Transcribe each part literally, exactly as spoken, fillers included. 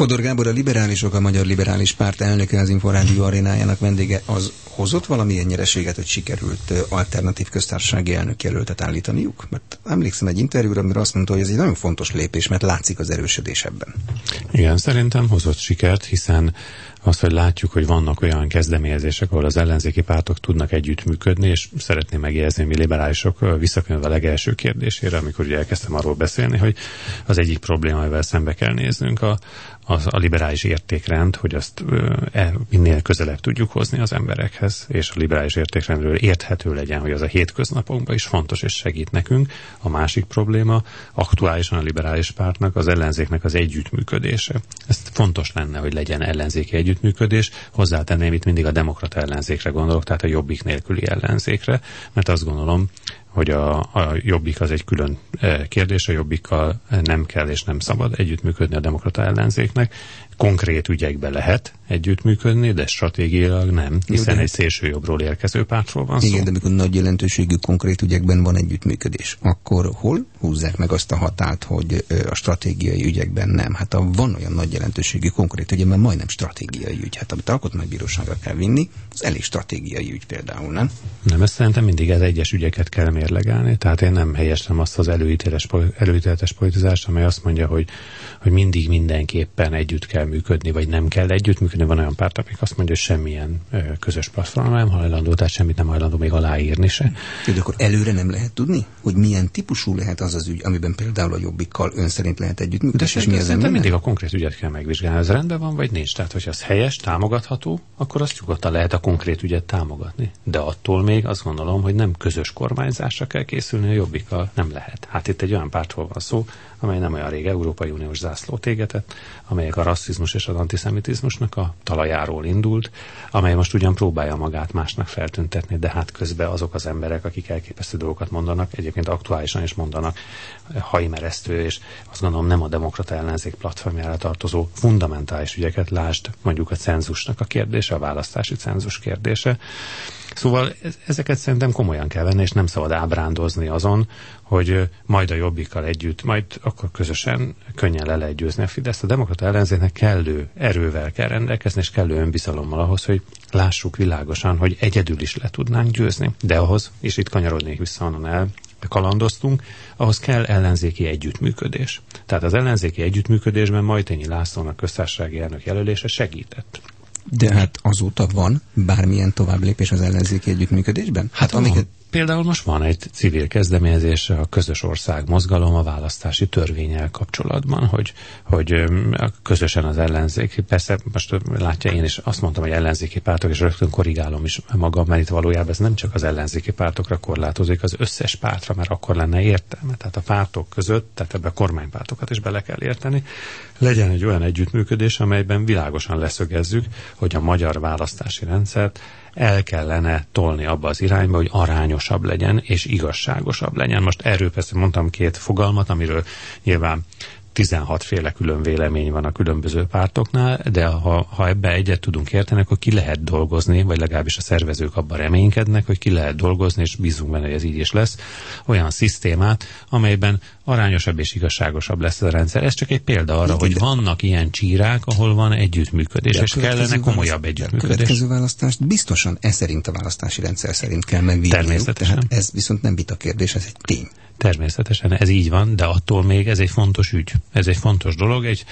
Fodor Gábor, a Liberálisok, a Magyar Liberális Párt elnöke, az Inforádió arénájának vendége. Az hozott valamilyen nyereséget, hogy sikerült alternatív köztársasági elnökjelöltet állítaniuk? Mert emlékszem egy interjúra, amire azt mondta, hogy ez egy nagyon fontos lépés, mert látszik az erősödés ebben. Igen, szerintem hozott sikert, hiszen az, hogy látjuk, hogy vannak olyan kezdeményezések, ahol az ellenzéki pártok tudnak együttműködni, és szeretném megjegyezni, mi liberálisok visszakönyvve a legelső kérdésére, amikor ugye elkezdtem arról beszélni, hogy az egyik probléma, amivel szembe kell néznünk, a, a, a liberális értékrend, hogy azt e, minél közelebb tudjuk hozni az emberekhez, és a liberális értékrendről érthető legyen, hogy az a hétköznapokban is fontos és segít nekünk. A másik probléma aktuálisan a liberális pártnak, az ellenzéknek az együttműködése. Ez fontos lenne, hogy legyen ellenzéki együttműködés. Hozzátenném, itt mindig a demokrata ellenzékre gondolok, tehát a Jobbik nélküli ellenzékre, mert azt gondolom, hogy a, a Jobbik az egy külön kérdés, a Jobbikkal nem kell és nem szabad együttműködni a demokrata ellenzéknek. Konkrét ügyekben lehet együttműködni, de stratégiailag nem, hiszen egy szélső jobbról érkező pártról van szó. Igen, de amikor nagy jelentőségű konkrét ügyekben van együttműködés, akkor hol húzzák meg azt a határt, hogy a stratégiai ügyekben nem? Hát a van olyan nagy jelentőségű konkrét ügyekben majdnem stratégiai ügy. Hát amit alkotmánybíróságra kell vinni, az elég stratégiai ügy például, nem? Nem, ezt szerintem mindig az egyes ügyeket kell mérlegelni. Tehát én nem helyeslem azt az előítéletes, előítéletes politizást, amely azt mondja, hogy, hogy mindig mindenképpen együtt kell működni, vagy nem kell együttműködni. Van olyan párt, amik azt mondja, hogy semmilyen ö, közös platform nem hajlandó, tehát semmit nem hajlandó még aláírni se. De akkor előre nem lehet tudni, hogy milyen típusú lehet az az ügy, amiben például a Jobbikkal ön szerint lehet együttműködni, és mi az nem mindig a konkrét ügyet kell megvizsgálni. Ez rendben van, vagy nincs. Tehát, hogyha az helyes, támogatható, akkor azt nyugodtan lehet a konkrét ügyet támogatni. De attól még azt gondolom, hogy nem közös kormányzásra kell készülni a Jobbikkal. Nem lehet. Hát itt egy olyan pártról van szó, amely nem olyan rég Európai Uniós zászlót égetett, amelyek a rasszizmus és az antiszemitizmusnak a talajáról indult, amely most ugyan próbálja magát másnak feltüntetni, de hát közben azok az emberek, akik elképesztő dolgokat mondanak, egyébként aktuálisan is mondanak hajmeresztő, és azt gondolom nem a demokrata ellenzék platformjára tartozó fundamentális ügyeket, lásd mondjuk a cenzusnak a kérdése, a választási cenzus kérdése. Szóval ezeket szerintem komolyan kell venni, és nem szabad ábrándozni azon, hogy majd a Jobbikkal együtt, majd akkor közösen könnyen le lehet győzni a Fideszt. A demokrata ellenzéknek kellő erővel kell rendelkezni, és kellő önbizalommal ahhoz, hogy lássuk világosan, hogy egyedül is le tudnánk győzni. De ahhoz, és itt kanyarodnék vissza, onnan el kalandoztunk, ahhoz kell ellenzéki együttműködés. Tehát az ellenzéki együttműködésben Majtényi Lászlónak köztársasági elnök jelölése segített. De hát azóta van bármilyen továbblépés az ellenzéki együttműködésben? Hát, hát amiket... Például most van egy civil kezdeményezés, a Közös Ország Mozgalom a választási törvénnyel kapcsolatban, hogy, hogy közösen az ellenzék, persze most látja, én is azt mondtam, hogy ellenzéki pártok, és rögtön korrigálom is magam, mert itt valójában ez nem csak az ellenzéki pártokra korlátozik, az összes pártra, mert akkor lenne értelme. Tehát a pártok között, tehát ebbe a kormánypártokat is bele kell érteni, legyen egy olyan együttműködés, amelyben világosan leszögezzük, hogy a magyar választási rendszert el kellene tolni abba az irányba, hogy arányosabb legyen és igazságosabb legyen. Most erről persze mondtam két fogalmat, amiről nyilván tizenhat féle külön vélemény van a különböző pártoknál, de ha, ha ebbe egyet tudunk érteni, akkor ki lehet dolgozni, vagy legalábbis a szervezők abban reménykednek, hogy ki lehet dolgozni, és bízunk benne, hogy ez így is lesz, olyan szisztémát, amelyben arányosabb és igazságosabb lesz a rendszer. Ez csak egy példa arra, hogy vannak ilyen csírák, ahol van együttműködés, és kellene komolyabb együttműködés. A következő választást biztosan ez szerint a választási rendszer szerint kell megvívni. Természetesen. Tehát ez viszont nem vita kérdés, ez egy tény. Természetesen ez így van, de attól még ez egy fontos ügy. Ez egy fontos dolog. Egy,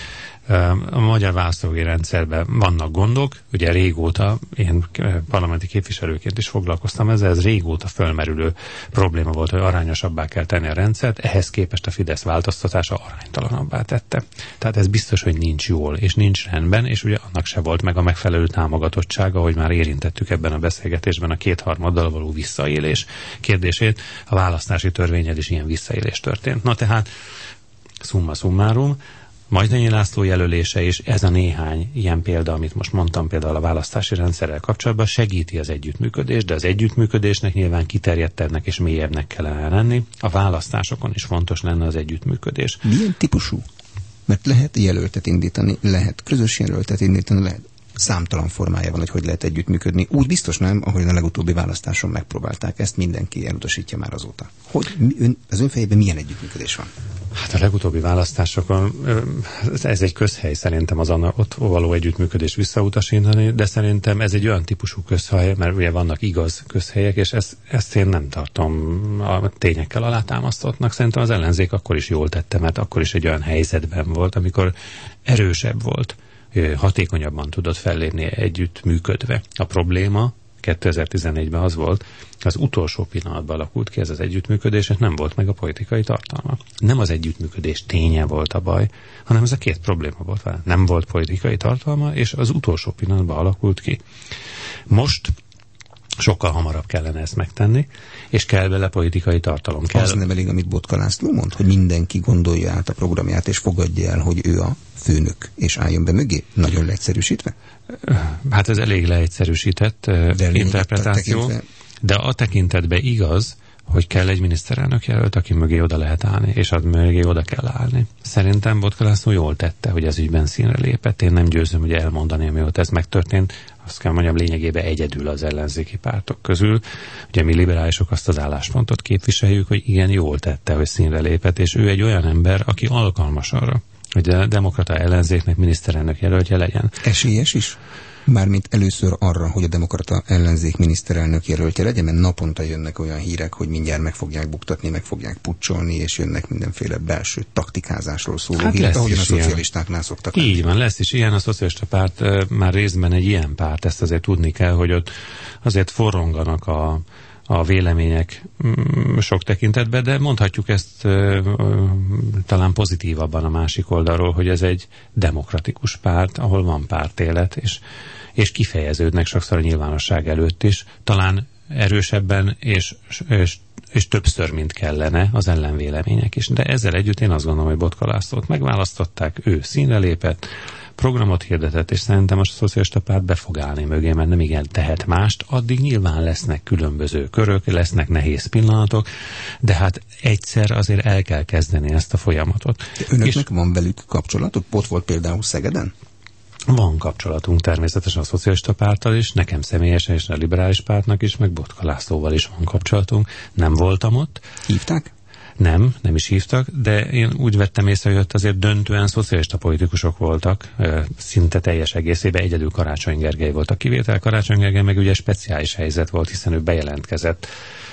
a magyar választójogi rendszerben vannak gondok, ugye régóta, én parlamenti képviselőként is foglalkoztam ezzel, ez régóta fölmerülő probléma volt, hogy arányosabbá kell tenni a rendszert, ehhez képest a Fidesz változtatása aránytalanabbá tette. Tehát ez biztos, hogy nincs jól, és nincs rendben, és ugye annak se volt meg a megfelelő támogatottsága, ahogy már érintettük ebben a beszélgetésben a kétharmaddal való visszaélés kérdését. A választási törvényel is ilyen visszaélés történt. Na tehát, summa summarum, Majtényi László jelölése és ez a néhány ilyen példa, amit most mondtam például a választási rendszerrel kapcsolatban, segíti az együttműködést, de az együttműködésnek nyilván kiterjedtebbnek és mélyebbnek kellene lenni. A választásokon is fontos lenne az együttműködés. Milyen típusú? Mert lehet jelöltet indítani, lehet közös jelöltet indítani, lehet számtalan formája van, hogy hogy lehet együttműködni. Úgy biztos nem, ahogy a legutóbbi választáson megpróbálták. Ezt mindenki elutasítja már azóta. Hogy ön, az ön fejében milyen együttműködés van? Hát a legutóbbi választásokon ez egy közhely szerintem az ott való együttműködés visszautasítani, de szerintem ez egy olyan típusú közhely, mert ugye vannak igaz közhelyek, és ezt, ezt én nem tartom a tényekkel alátámasztottnak. Szerintem az ellenzék akkor is jól tette, mert akkor is egy olyan helyzetben volt, amikor erősebb volt, hatékonyabban tudott fellépni együttműködve. A probléma kétezer-tizennégyben az volt, az utolsó pillanatban alakult ki ez az együttműködés, és nem volt meg a politikai tartalma. Nem az együttműködés ténye volt a baj, hanem ez a két probléma volt vele. Nem volt politikai tartalma, és az utolsó pillanatban alakult ki. Most sokkal hamarabb kellene ezt megtenni, és kell bele politikai tartalom. Kell... Az nem elég, amit Botka László mond, hogy mindenki gondolja át a programját, és fogadja el, hogy ő a főnök, és álljon be mögé, nagyon leegyszerűsítve? Hát ez elég leegyszerűsített de interpretáció, tekintve... de a tekintetben igaz, hogy kell egy miniszterelnök jelölt, aki mögé oda lehet állni, és az mögé oda kell állni. Szerintem Botka László jól tette, hogy ez ügyben színre lépett. Én nem győzöm ugye elmondani, amióta ez megtörtént. Azt kell mondjam, lényegében egyedül az ellenzéki pártok közül. Ugye mi liberálisok azt az álláspontot képviseljük, hogy igen, jól tette, hogy színre lépett, és ő egy olyan ember, aki alkalmas arra, hogy a demokrata ellenzéknek miniszterelnök jelöltje legyen. Esélyes is? Mármint először arra, hogy a demokrata ellenzék miniszterelnök jelöltje legyen, mert naponta jönnek olyan hírek, hogy mindjárt meg fogják buktatni, meg fogják pucsolni, és jönnek mindenféle belső taktikázásról szóló hát hírek, ahogyan a ilyen. szocialistáknál szoktak. Így lenni. Van, lesz is ilyen, a szocialista párt e, már részben egy ilyen párt, ezt azért tudni kell, hogy ott azért forronganak a a vélemények mm, sok tekintetben, de mondhatjuk ezt ö, ö, talán pozitívabban a másik oldalról, hogy ez egy demokratikus párt, ahol van pártélet, és, és kifejeződnek sokszor a nyilvánosság előtt is, talán erősebben és, és, és többször, mint kellene az ellenvélemények is. De ezzel együtt én azt gondolom, hogy Botka Lászlót megválasztották, ő színre lépett, programot hirdetett, és szerintem most a szocialista párt be fog állni mögé, mert nem igen tehet mást, addig nyilván lesznek különböző körök, lesznek nehéz pillanatok, de hát egyszer azért el kell kezdeni ezt a folyamatot. De önöknek és van velük kapcsolatok? Ott volt például Szegeden? Van kapcsolatunk természetesen a szocialista párttal is, nekem személyesen és a liberális pártnak is, meg Botka Lászlóval is van kapcsolatunk. Nem voltam ott. Hívták? Nem, nem is hívtak, de én úgy vettem észre, hogy ott azért döntően szocialista politikusok voltak, szinte teljes egészében, egyedül Karácsony Gergely volt a kivétel. Karácsony Gergely meg ugye speciális helyzet volt, hiszen ő bejelentkezett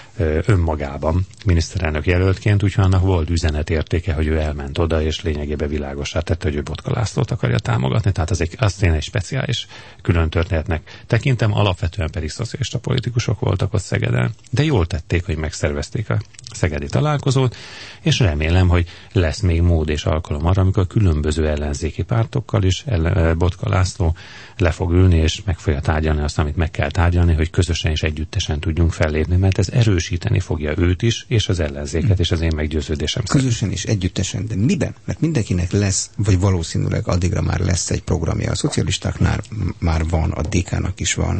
önmagában miniszterelnök jelöltként, úgyhogy annak volt üzenetértéke, hogy ő elment oda, és lényegében világossá tette, hogy ő Botka Lászlót akarja támogatni, tehát az egy, azt én egy speciális külön történetnek tekintem, alapvetően pedig szocialista politikusok voltak ott Szegeden, de jól tették, hogy megszervezték a szegedi találkozót, és remélem, hogy lesz még mód és alkalom arra, amikor különböző ellenzéki pártokkal is Botka László le fog ülni, és meg fogja tárgyalni azt, amit meg kell tárgyalni, hogy közösen és együttesen tudjunk fellépni, mert ez erősíteni fogja őt is, és az ellenzéket, és az én meggyőződésem szerint. Közösen és együttesen, de miben? Mert mindenkinek lesz, vagy valószínűleg addigra már lesz egy programja. A szocialistáknál már van, a dé ká-nak is van,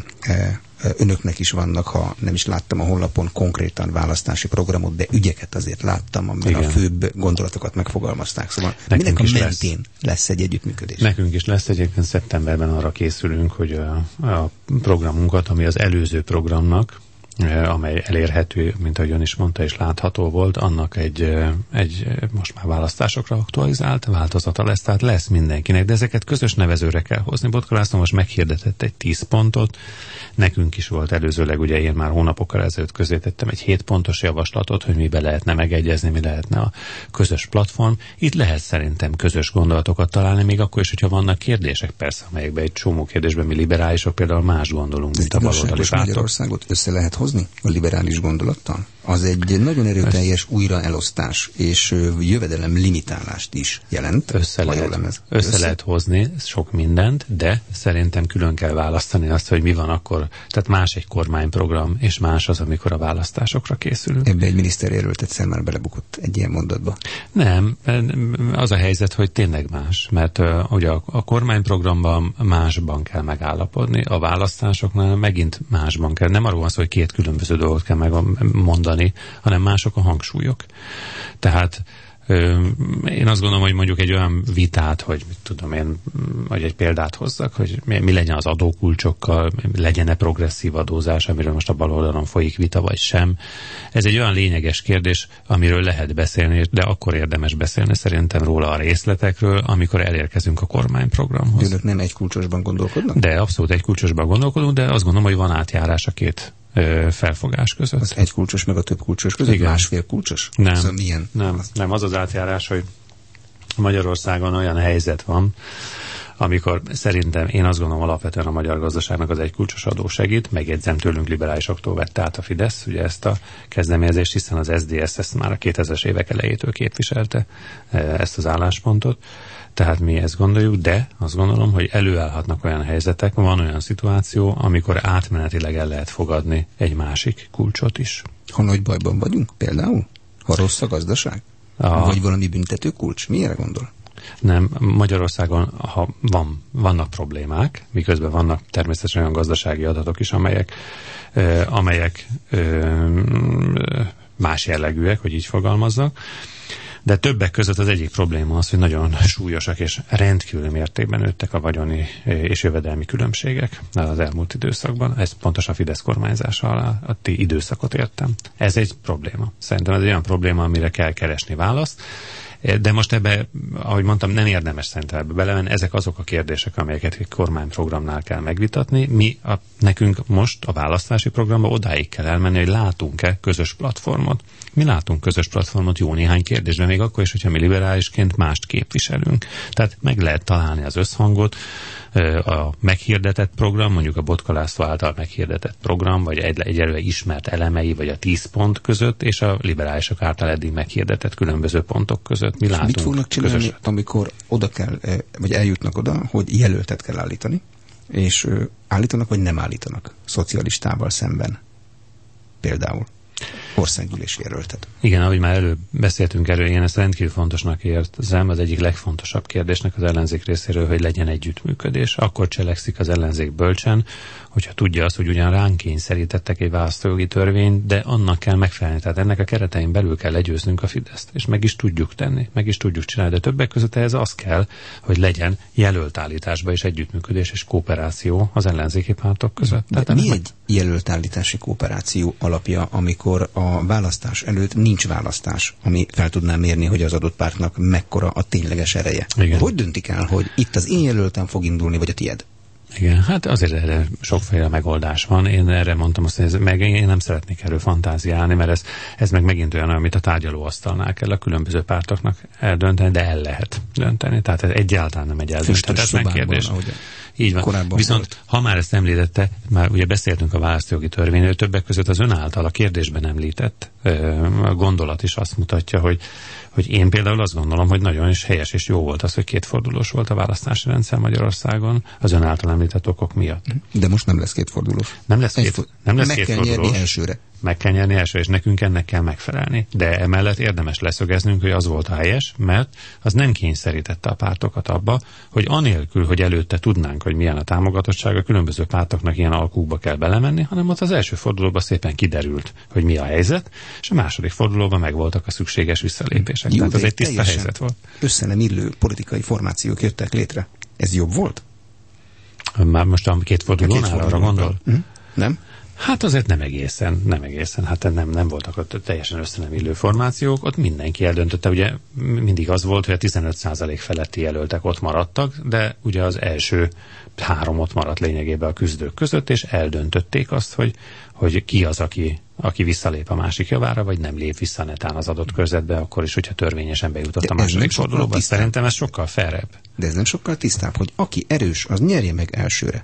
önöknek is vannak, ha nem is láttam a honlapon konkrétan választási programot, de ügyeket azért láttam, amiben igen, a főbb gondolatokat megfogalmazták. Szóval nekünk minek a mentén lesz. lesz egy együttműködés? Nekünk is lesz, egyébként szeptemberben arra készülünk, hogy a, a programunkat, ami az előző programnak, amely elérhető, mint ahogy ön is mondta, és látható volt, annak egy, egy most már választásokra aktualizált változata lesz, tehát lesz mindenkinek, de ezeket közös nevezőre kell hozni. Botka László most meghirdetett egy tíz pontot, nekünk is volt előzőleg, ugye én már hónapokkal ezelőtt közzétettem egy hét pontos javaslatot, hogy mibe lehetne megegyezni, mi lehetne a közös platform. Itt lehet szerintem közös gondolatokat találni, még akkor is, hogyha vannak kérdések, persze, amelyekben egy csomó kérdésben mi liberálisok például más gondolunk, mint a baloldali pártok. Magyarországot össze lehet hozni a liberális gondolattal? Az egy nagyon erőteljes újraelosztás és jövedelem limitálást is jelent. Össze, lehet, össze, össze lehet hozni sok mindent, de szerintem külön kell választani azt, hogy mi van akkor. Tehát más egy kormányprogram, és más az, amikor a választásokra készülünk. Ebbe egy miniszterjelölt egyszer már belebukott egy ilyen mondatba. Nem, az a helyzet, hogy tényleg más, mert uh, ugye a, a kormányprogramban másban kell megállapodni, a választásoknál megint másban kell. Nem arról van szó, hogy két különböző dolgot kell megmondani, hanem mások a hangsúlyok. Tehát Én azt gondolom, hogy mondjuk egy olyan vitát, hogy mit tudom én, vagy egy példát hozzak, hogy mi legyen az adókulcsokkal, legyen-e progresszív adózás, amiről most a bal oldalon folyik vita, vagy sem. Ez egy olyan lényeges kérdés, amiről lehet beszélni, de akkor érdemes beszélni szerintem róla a részletekről, amikor elérkezünk a kormányprogramhoz. Önök nem egy kulcsosban gondolkodnak? De abszolút egy kulcsosban gondolkodunk, de azt gondolom, hogy van átjárás a két felfogás között. Az egy kulcsos meg a több kulcsos között? Igen. Másfél kulcsos? Nem, szóval milyen? nem, nem, az az átjárás, hogy Magyarországon olyan helyzet van, amikor szerintem én azt gondolom alapvetően a magyar gazdaságnak az egy kulcsos adó segít, megjegyzem, tőlünk liberálisoktól vette át a Fidesz ugye ezt a kezdeményezést, hiszen az es zé dé es ezt már a kétezres évek elejétől képviselte ezt az álláspontot. Tehát mi ezt gondoljuk, de azt gondolom, hogy előállhatnak olyan helyzetek, van olyan szituáció, amikor átmenetileg el lehet fogadni egy másik kulcsot is. Ha nagy bajban vagyunk például? Ha rossz a gazdaság? A... Vagy valami büntető kulcs? Miért gondol? Nem, Magyarországon ha van, vannak problémák, miközben vannak természetesen olyan gazdasági adatok is, amelyek, ö, amelyek ö, más jellegűek, hogy így fogalmazzak. De többek között az egyik probléma az, hogy nagyon súlyosak és rendkívül mértékben nőttek a vagyoni és jövedelmi különbségek az elmúlt időszakban. Ez pontosan a Fidesz kormányzása alatti időszakot értem. Ez egy probléma. Szerintem ez egy olyan probléma, amire kell keresni választ. De most ebbe, ahogy mondtam, nem érdemes szerintem ebbe belemenni. Ezek azok a kérdések, amelyeket egy kormányprogramnál kell megvitatni. Mi a, nekünk most a választási programba odáig kell elmenni, hogy látunk-e közös platformot. Mi látunk közös platformot jó néhány kérdésben, még akkor is, hogyha mi liberálisként mást képviselünk. Tehát meg lehet találni az összhangot, a meghirdetett program, mondjuk a Botka László által meghirdetett program, vagy egy, egyelőre ismert elemei, vagy a tíz pont között, és a liberálisok által eddig meghirdetett különböző pontok között. Mi látunk mit fognak csinálni, közöset? Amikor oda kell, vagy eljutnak oda, hogy jelöltet kell állítani, és állítanak, vagy nem állítanak szocialistával szemben? Például országgyűlési jelöltet. Igen, ahogy már előbb beszéltünk erről, én ezt rendkívül fontosnak érzem, az egyik legfontosabb kérdésnek az ellenzék részéről, hogy legyen együttműködés. Akkor cselekszik az ellenzék bölcsen, hogyha tudja azt, hogy ugyan ránk kényszerítettek egy választójogi törvényt, de annak kell megfelelni. Tehát ennek a keretein belül kell legyőznünk a Fideszt, és meg is tudjuk tenni, meg is tudjuk csinálni, de többek között ehhez az kell, hogy legyen jelöltállításba is együttműködés és kooperáció az ellenzéki pártok között. De Tehát mi meg... egy jelöltállítási kooperáció alapja, amikor a választás előtt nincs választás, ami fel tudná mérni, hogy az adott pártnak mekkora a tényleges ereje? Igen. Hogy döntik el, hogy itt az én jelöltem fog indulni, vagy a tied? Igen, hát azért erre sokféle megoldás van. Én erre mondtam azt, hogy ez, meg én nem szeretnék erről fantáziálni, mert ez, ez meg megint olyan, amit a tárgyalóasztalnál kell a különböző pártoknak eldönteni, de el lehet dönteni. Tehát ez egyáltalán nem egy eldönthetetlen kérdés. Így van. Viszont, volt. Ha már ezt említette, már ugye beszéltünk a választójogi törvényről, többek között az ön által a kérdésben említett a gondolat is azt mutatja, hogy, hogy én például azt gondolom, hogy nagyon is helyes és jó volt az, hogy kétfordulós volt a választási rendszer Magyarországon az ön által említett okok miatt. De most nem lesz kétfordulós. Nem lesz, két, nem lesz meg kétfordulós. Meg kell nyerni elsőre. Meg kell nyerni elsőre, és nekünk ennek kell megfelelni. De emellett érdemes leszögeznünk, hogy az volt a helyes, mert az nem kényszerítette a pártokat abba, hogy anélkül, hogy előtte tudnánk, hogy milyen a támogatottság, a különböző pártoknak ilyen alkukba kell belemenni, hanem ott az első fordulóban szépen kiderült, hogy mi a helyzet, és a második fordulóban megvoltak a szükséges visszalépések. Jó, tehát ez egy tiszta helyzet volt. Össze nem illő politikai formációk jöttek létre. Ez jobb volt? Már most a két fordulónál arra gondol? Hm? Nem? Hát azért nem egészen, nem egészen, hát nem, nem voltak ott teljesen össze nem illő formációk, ott mindenki eldöntötte, ugye mindig az volt, hogy a tizenöt százalék feletti jelöltek ott maradtak, de ugye az első három ott maradt lényegében a küzdők között, és eldöntötték azt, hogy, hogy ki az, aki, aki visszalép a másik javára, vagy nem lép vissza netán az adott körzetbe, akkor is, hogyha törvényesen bejutott de a második fordulóba. Szerintem ez sokkal fairebb. De ez nem sokkal tisztább, hogy aki erős, az nyerje meg elsőre.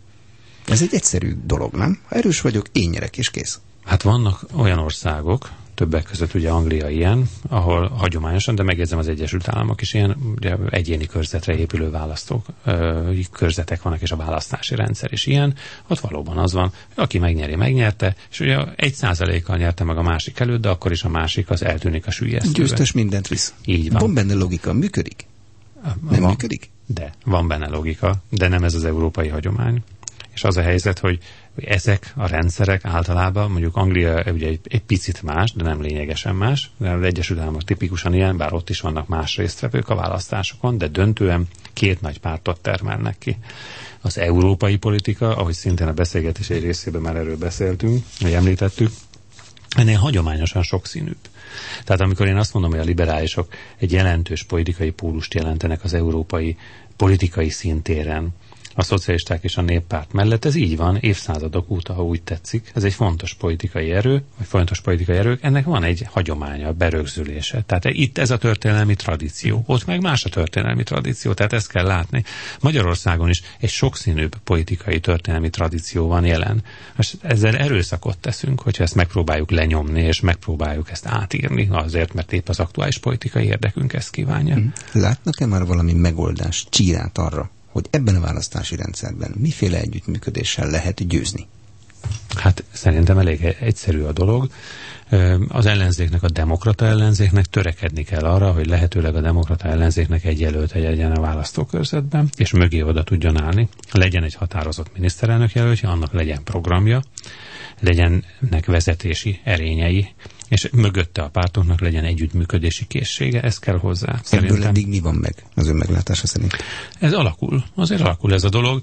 Ez egy egyszerű dolog, nem? Ha erős vagyok, én nyerek, és kész. Hát vannak olyan országok, többek között ugye Anglia ilyen, ahol hagyományosan, de megjegyzem az Egyesült Államok is ilyen, ugye egyéni körzetre épülő választók, ö, körzetek vannak, és a választási rendszer is ilyen. Ott valóban az van, hogy aki megnyeri, megnyerte, és ugye egy százalékkal nyerte meg a másik előtt, de akkor is a másik az eltűnik a süllyesztőben. Győztes mindent visz. Így van. Van benne logika, működik? Nem van, működik? De, van benne logika, de nem ez az európai hagyomány. És az a helyzet, hogy ezek a rendszerek általában, mondjuk Anglia ugye egy, egy picit más, de nem lényegesen más, de az Egyesült Államok tipikusan ilyen, bár ott is vannak más résztvevők a választásokon, de döntően két nagy pártot termelnek ki. Az európai politika, ahogy szintén a beszélgetés egy részében már erről beszéltünk, vagy említettük, ennél hagyományosan sokszínűbb. Tehát amikor én azt mondom, hogy a liberálisok egy jelentős politikai pólust jelentenek az európai politikai szintéren, a szocialisták és a néppárt mellett, ez így van évszázadok óta, ha úgy tetszik. Ez egy fontos politikai erő, vagy fontos politikai erők, ennek van egy hagyománya, berögzülése. Tehát itt ez a történelmi tradíció, ott meg más a történelmi tradíció, tehát ezt kell látni. Magyarországon is egy sokszínűbb politikai történelmi tradíció van jelen. Most ezzel erőszakot teszünk, hogyha ezt megpróbáljuk lenyomni, és megpróbáljuk ezt átírni, azért, mert épp az aktuális politikai érdekünk ezt kívánja. Látnak-e már valami megoldást, csírát arra, hogy ebben a választási rendszerben miféle együttműködéssel lehet győzni? Hát szerintem elég egyszerű a dolog. Az ellenzéknek, a demokrata ellenzéknek törekedni kell arra, hogy lehetőleg a demokrata ellenzéknek egy jelölt legyen a választókörzetben, és mögé oda tudjon állni. Legyen egy határozott miniszterelnök jelöltje, annak legyen programja, legyenek vezetési erényei, és mögötte a pártoknak legyen együttműködési készsége, ez kell hozzá. Szerintem... Ebből eddig mi van meg az ön meglátása szerint? Ez alakul, azért alakul ez a dolog.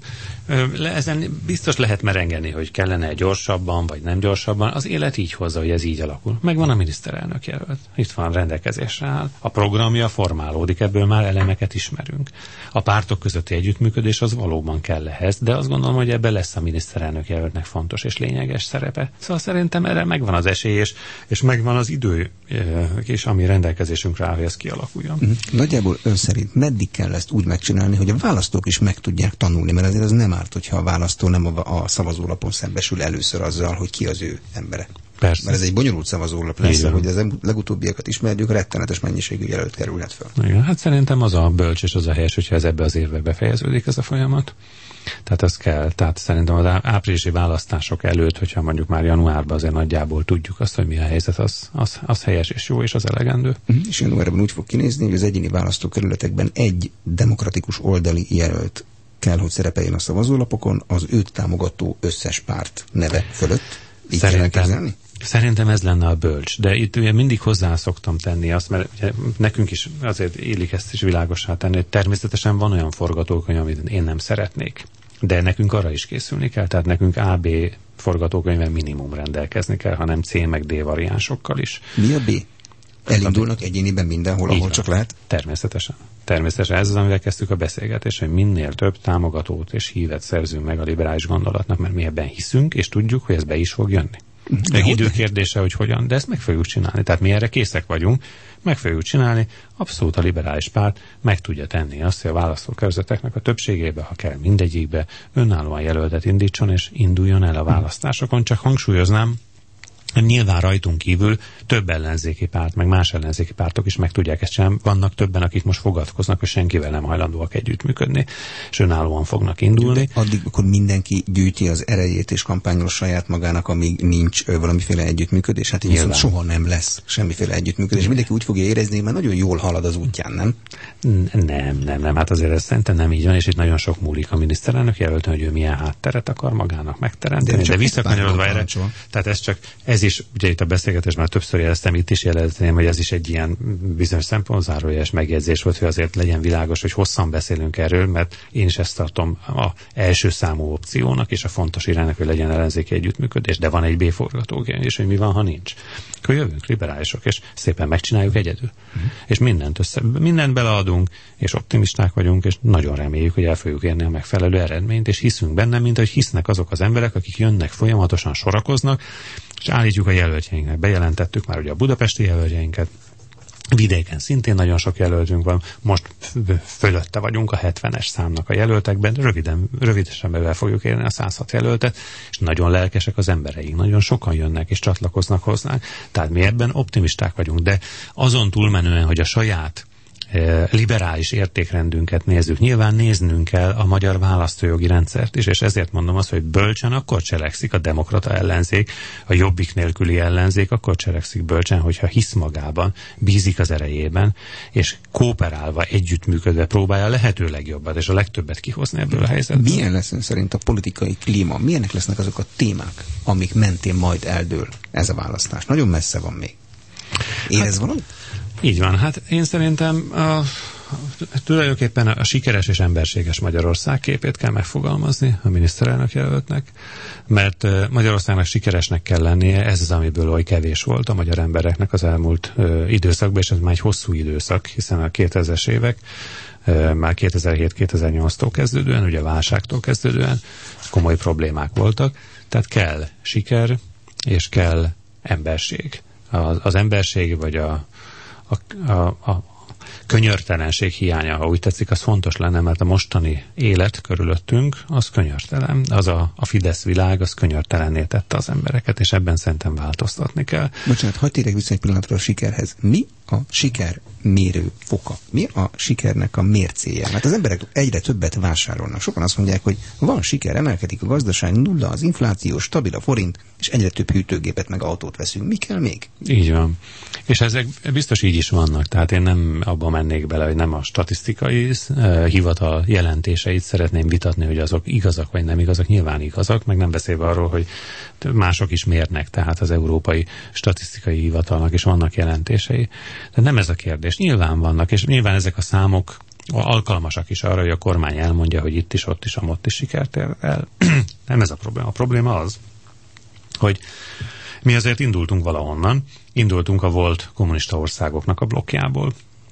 Ezen biztos lehet merengeni, hogy kellene gyorsabban, vagy nem gyorsabban. Az élet így hozza, hogy ez így alakul. Megvan a miniszterelnök jelölt. Itt van, rendelkezésre áll. A programja formálódik, ebből már elemeket ismerünk. A pártok közötti együttműködés az valóban kell ehhez, de azt gondolom, hogy ebben lesz a miniszterelnök jelöltnek fontos és lényeges szerepe. Szóval szerintem erre megvan az esély, és, és megvan az idő, és ami rendelkezésünkre áll, hogy ez kialakuljon. Uh-huh. Nagyjából ön szerint meddig kell ezt úgy megcsinálni, hogy a választók is meg tudják tanulni, mert azért az nem árt, hogyha a választó nem a, a szavazólapon szembesül először azzal, hogy ki az ő embere. Persze. Mert ez egy bonyolult szavazólap lesz, hogy az legutóbbiakat ismerjük, rettenetes mennyiségű jelölt kerülhet fel. Igen, hát szerintem az a bölcs és az a helyes, hogyha ez ebbe az évbe befejeződik ez a folyamat. Tehát ez kell. Tehát szerintem az áprilisi választások előtt, hogyha mondjuk már januárban azért nagyjából tudjuk azt, hogy mi a helyzet, az, az, az helyes és jó, és az elegendő. Uh-huh. És januárban úgy fog kinézni, hogy az egyéni választókerületekben egy demokratikus oldali jelölt kell, hogy szerepeljen a szavazólapokon az őt támogató összes párt neve fölött. Így szerintem, szerintem ez lenne a bölcs. De itt ugye mindig hozzá szoktam tenni azt, mert ugye nekünk is azért élik ezt is világossá tenni, hogy természetesen van olyan forgatókönyv, amit én nem szeretnék. De nekünk arra is készülni kell, tehát nekünk á bé forgatókönyvben minimum rendelkezni kell, hanem C meg D variánsokkal is. Mi a B? Elindulnak egyéniben mindenhol, ahol csak lehet? Természetesen. Természetesen ez az, amivel kezdtük a beszélgetést, hogy minél több támogatót és hívet szerzünk meg a liberális gondolatnak, mert mi ebben hiszünk, és tudjuk, hogy ez be is fog jönni. Meg idő kérdése, hogy hogyan, de ezt meg fogjuk csinálni. Tehát mi erre készek vagyunk, meg fogjuk csinálni. Abszolút a liberális párt meg tudja tenni azt, hogy a választókörzeteknek a többségébe, ha kell mindegyikbe, önállóan jelöltet indítson, és induljon el a választásokon. Csak hangsúlyoznám, nyilván rajtunk kívül több ellenzéki párt, meg más ellenzéki pártok is meg tudják ezt csinálni. Vannak többen, akik most fogadkoznak, hogy senkivel nem hajlandóak együttműködni, és önállóan fognak indulni. De addig, akkor mindenki gyűjti az erejét és kampányol saját magának, amíg nincs valamiféle együttműködés. Hát így viszont soha nem lesz semmiféle együttműködés. Mindenki úgy fogja érezni, mert nagyon jól halad az útján, nem? Nem, nem, nem. Hát azért ez szerintem nem így van, és itt nagyon sok múlik a miniszterelnök jelölten, hogy ő milyen hátteret akar magának megteremteni. De, de visszakanyarodva erre, tehát ez csak ez is, ugye itt a beszélgetésben már többször jeleztem, itt is jelezném, hogy ez is egy ilyen bizonyos szempontzárójeles megjegyzés volt, hogy azért legyen világos, hogy hosszan beszélünk erről, mert én is ezt tartom az első számú opciónak, és a fontos iránynak, hogy legyen ellenzéki együttműködés, de van egy B forgatókönyv, és hogy mi van, ha nincs. Akkor jövünk liberálisok, és szépen megcsináljuk egyedül. Uh-huh. És mindent össze, mindent beleadunk, és optimisták vagyunk, és nagyon reméljük, hogy el fogjuk érni a megfelelő eredményt, és hiszünk benne, mint hogy hisznek azok az emberek, akik jönnek, folyamatosan sorakoznak, és állítjuk a jelöltjeinknek. Bejelentettük már ugye a budapesti jelöltjeinket, vidéken szintén nagyon sok jelöltünk van, most fölötte vagyunk a hetvenes számnak a jelöltekben, röviden, rövidesen bevel fogjuk érni a száz hat jelöltet, és nagyon lelkesek az embereink, nagyon sokan jönnek és csatlakoznak hozzánk, tehát mi ebben optimisták vagyunk, de azon túlmenően, hogy a saját liberális értékrendünket nézzük, nyilván néznünk kell a magyar választójogi rendszert is, és ezért mondom azt, hogy bölcsen akkor cselekszik a demokrata ellenzék, a jobbik nélküli ellenzék, akkor cselekszik bölcsen, hogyha hisz magában, bízik az erejében, és kooperálva, együttműködve próbálja a lehető legjobbat, és a legtöbbet kihozni ebből a helyzetből. Milyen lesz ön szerint a politikai klíma? Milyenek lesznek azok a témák, amik mentén majd eldől ez a választás? Nagyon messze van még. Érez hát, valamit? Így van. Hát én szerintem a, tulajdonképpen a sikeres és emberséges Magyarország képét kell megfogalmazni a miniszterelnök jelöltnek, mert Magyarországnak sikeresnek kell lennie, ez az, amiből oly kevés volt a magyar embereknek az elmúlt ö, időszakban, és ez már egy hosszú időszak, hiszen a kétezres évek, ö, már kétezer-hét-kétezer-nyolctól kezdődően, ugye a válságtól kezdődően komoly problémák voltak, tehát kell siker, és kell emberség. Az, az emberség, vagy a A, a, a könyörtelenség hiánya, ha úgy tetszik, az fontos lenne, mert a mostani élet körülöttünk, az könyörtelen. Az a, a Fidesz világ, az könyörtelenné tette az embereket, és ebben szerintem változtatni kell. Bocsánat, hadd térjek vissza egy pillanatra a sikerhez. Mi a siker mérő foka? Mi a sikernek a mércéje? Mert az emberek egyre többet vásárolnak. Sokan azt mondják, hogy van siker, emelkedik a gazdaság, nulla az infláció, stabil a forint, és egyre több hűtőgépet meg autót veszünk. Mi kell még? Így van. És ezek biztos így is vannak. Tehát én nem abba mennék bele, hogy nem a statisztikai uh, hivatal jelentéseit szeretném vitatni, hogy azok igazak vagy nem igazak. Nyilván igazak, meg nem beszélve arról, hogy mások is mérnek, tehát az Európai Statisztikai Hivatalnak is vannak jelentései. De nem ez a kérdés. Nyilván vannak, és nyilván ezek a számok alkalmasak is arra, hogy a kormány elmondja, hogy itt is, ott is, amott is sikert ér el. Nem ez a probléma. A probléma az, hogy mi azért indultunk valahonnan, indultunk a volt kommunista országoknak a blokkjából.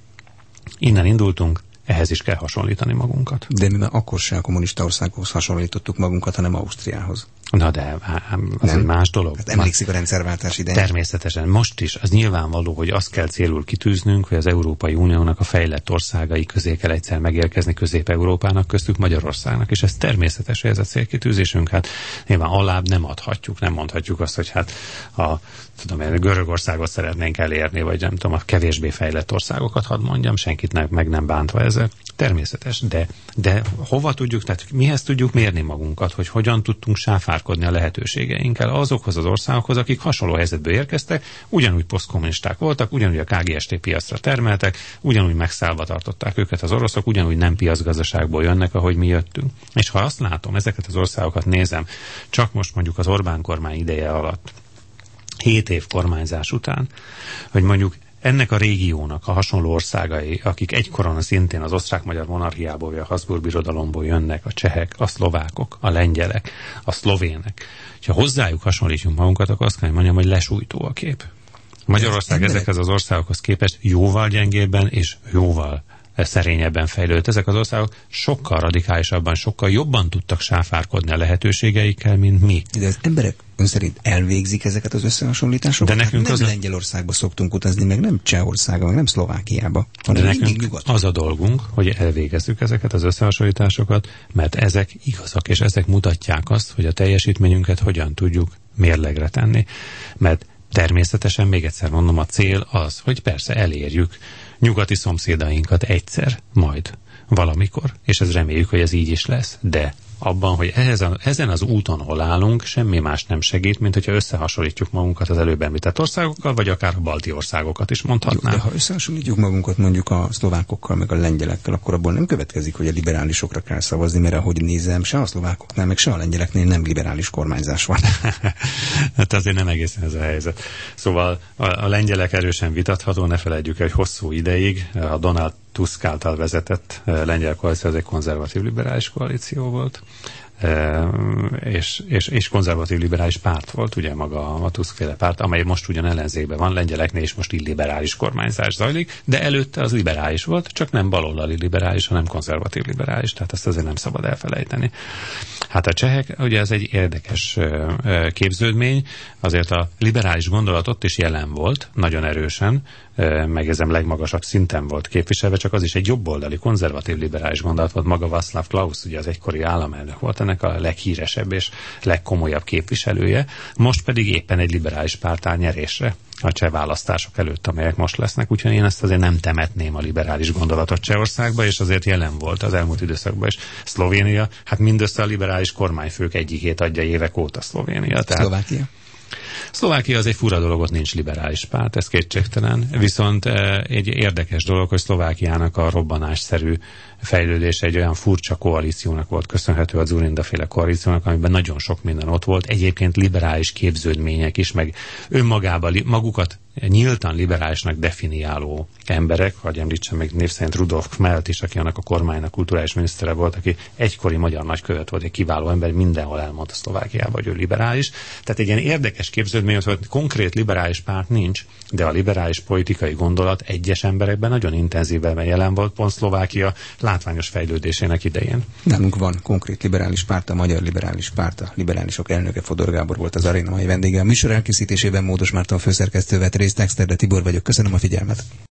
Innen indultunk, ehhez is kell hasonlítani magunkat. De mi már akkor sem a kommunista országokhoz hasonlítottuk magunkat, hanem Ausztriához. Na de, az nem. Egy más dolog. Hát emlékszik a rendszerváltás idején. Természetesen. Most is az nyilvánvaló, hogy azt kell célul kitűznünk, hogy az Európai Uniónak a fejlett országai közé kell egyszer megérkezni, Közép-Európának, köztük Magyarországnak, és ez természetes, hogy ez a célkitűzésünk. Hát nyilván alább nem adhatjuk, nem mondhatjuk azt, hogy hát a tudom én, Görögországot szeretnénk elérni, vagy nem tudom, a kevésbé fejlett országokat, hadd mondjam, senkit nem, meg nem bántva ezzel. Természetes, de, de hova tudjuk, tehát mihez tudjuk mérni magunkat, hogy hogyan tudtunk sáfárkodni a lehetőségeinkkel azokhoz az országokhoz, akik hasonló helyzetből érkeztek, ugyanúgy posztkommunisták voltak, ugyanúgy a ká gé es té piacra termeltek, ugyanúgy megszállva tartották őket az oroszok, ugyanúgy nem piacgazdaságból jönnek, ahogy mi jöttünk. És ha azt látom, ezeket az országokat nézem, csak most mondjuk az Orbán kormány ideje alatt, hét év kormányzás után, hogy mondjuk ennek a régiónak a hasonló országai, akik egykoron szintén az osztrák-magyar monarchiából, vagy a Habsburg birodalomból jönnek, a csehek, a szlovákok, a lengyelek, a szlovének. Ha hozzájuk hasonlítjunk magunkat, akkor azt kell mondjam, hogy lesújtó a kép. Magyarország ezekhez az országokhoz képest jóval gyengébben és jóval szerényebben fejlődött. Ezek az országok sokkal radikálisabban, sokkal jobban tudtak sáfárkodni a lehetőségeikkel, mint mi. De az emberek ön szerint elvégzik ezeket az összehasonlításokat? De nekünk hát nem az Lengyelországba szoktunk utazni, meg nem Csehországba, meg nem Szlovákiába, hanem de mindig nekünk nyugaton. Az a dolgunk, hogy elvégezzük ezeket az összehasonlításokat, mert ezek igazak, és ezek mutatják azt, hogy a teljesítményünket hogyan tudjuk mérlegre tenni. Mert természetesen, még egyszer mondom, a cél az, hogy persze elérjük nyugati szomszédainkat egyszer, majd valamikor, és ez reméljük, hogy ez így is lesz, de abban, hogy ehhez a, ezen az úton, hol állunk, semmi más nem segít, mint hogyha összehasonlítjuk magunkat az előbb említett országokkal, vagy akár a balti országokat is mondhatnám. Jó, de ha összehasonlítjuk magunkat mondjuk a szlovákokkal, meg a lengyelekkel, akkor abból nem következik, hogy a liberálisokra kell szavazni, mert ahogy nézem, se a szlovákoknál, meg se a lengyeleknél nem liberális kormányzás van. Hát azért nem egészen ez a helyzet. Szóval a, a lengyelek erősen vitatható, ne felejtjük el, hogy hosszú ideig a Donald Tusk által vezetett lengyel koalíció, az egy konzervatív liberális koalíció volt, e, és, és, és konzervatív liberális párt volt, ugye maga a Tusk-féle párt, amely most ugyan ellenzékben van, lengyeleknél is most illiberális kormányzás zajlik, de előtte az liberális volt, csak nem baloldali liberális, hanem konzervatív liberális, tehát ezt azért nem szabad elfelejteni. Hát a csehek, ugye ez egy érdekes képződmény, azért a liberális gondolat ott is jelen volt, nagyon erősen, megjegyzem, legmagasabb szinten volt képviselve, csak az is egy jobboldali, konzervatív liberális gondolat volt. Maga Václav Klaus, ugye az egykori államelnök volt ennek a leghíresebb és legkomolyabb képviselője, most pedig éppen egy liberális párt áll nyerésre a cseh választások előtt, amelyek most lesznek, úgyhogy én ezt azért nem temetném a liberális gondolatot Csehországba, és azért jelen volt az elmúlt időszakban is. Szlovénia, hát mindössze a liberális kormányfők egyikét adja évek óta Szlovénia. Tehát Szlovákia? Szlovákia az egy fura dolog, ott nincs liberális párt, ez kétségtelen. Viszont egy érdekes dolog, hogy Szlovákiának a robbanásszerű fejlődése egy olyan furcsa koalíciónak volt köszönhető, a Dzurinda-féle koalíciónak, amiben nagyon sok minden ott volt. Egyébként liberális képződmények is, meg önmagában magukat nyíltan liberálisnak definiáló emberek, hogy említsem még név szerint Rudolf Kmelt is, aki annak a kormánynak kulturális minisztere volt, aki egykori magyar nagykövet volt, egy kiváló ember, mindenhol elmondta Szlovákiában, hogy ő liberális. Tehát egy ilyen érdekes képződmény, hogy konkrét liberális párt nincs, de a liberális politikai gondolat egyes emberekben nagyon intenzíven jelen volt, pont Szlovákia látványos fejlődésének idején. Nálunk van konkrét liberális párt, a Magyar Liberális Párt, a liberálisok elnöke Fodor Gábor volt az aréna mai vendége. A műsor elkészítésében Módos Márton főszerkesztő vett részt, Exterde Tibor vagyok. Köszönöm a figyelmet.